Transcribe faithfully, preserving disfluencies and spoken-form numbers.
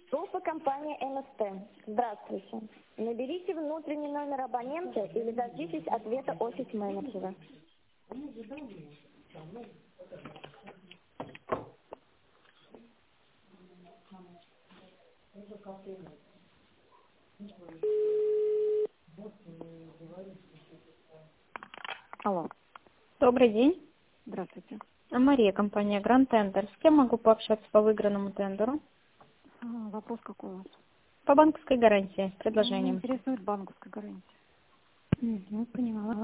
Служба компании эн эс тэ. Здравствуйте. Наберите внутренний номер абонента или дождитесь ответа офис-менеджера. Алло, Добрый день. здравствуйте. Мария, компания Grand Tender. С кем могу пообщаться по выигранному тендеру? А, вопрос какой у вас? По банковской гарантии, с Меня предложением. интересует банковская гарантия. Угу, поняла.